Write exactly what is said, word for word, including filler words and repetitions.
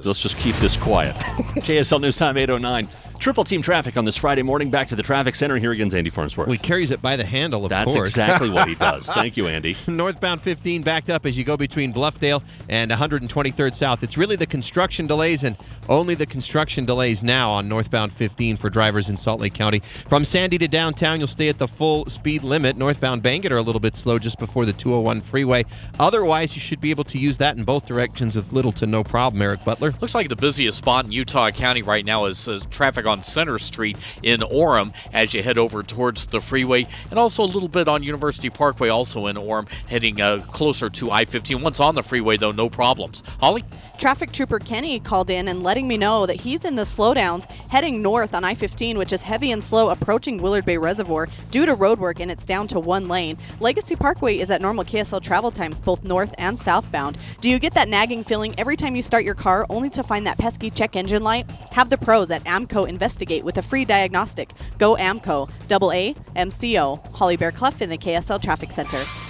does. Let's just keep this quiet. K S L News Time, eight oh nine. Triple team traffic on this Friday morning. Back to the traffic center. Here again's Andy Farnsworth. Well, he carries it by the handle, of That's course. That's exactly what he does. Thank you, Andy. Northbound fifteen backed up as you go between Bluffdale and one hundred twenty-third South. It's really the construction delays and only the construction delays now on northbound fifteen for drivers in Salt Lake County. From Sandy to downtown, you'll stay at the full speed limit. Northbound Bangor a little bit slow just before the two oh one freeway. Otherwise, you should be able to use that in both directions with little to no problem, Eric Butler. Looks like the busiest spot in Utah County right now is uh, traffic on Center Street in Orem as you head over towards the freeway, and also a little bit on University Parkway also in Orem, heading uh, closer to I fifteen. Once on the freeway, though, no problems. Holly? Traffic Trooper Kenny called in and letting me know that he's in the slowdowns heading north on I fifteen, which is heavy and slow approaching Willard Bay Reservoir due to road work, and it's down to one lane. Legacy Parkway is at normal K S L travel times both north and southbound. Do you get that nagging feeling every time you start your car only to find that pesky check engine light? Have the pros at AMCO investigate with a free diagnostic. Go AMCO. Double A M C O. Holly Bear Clough in the K S L Traffic Center.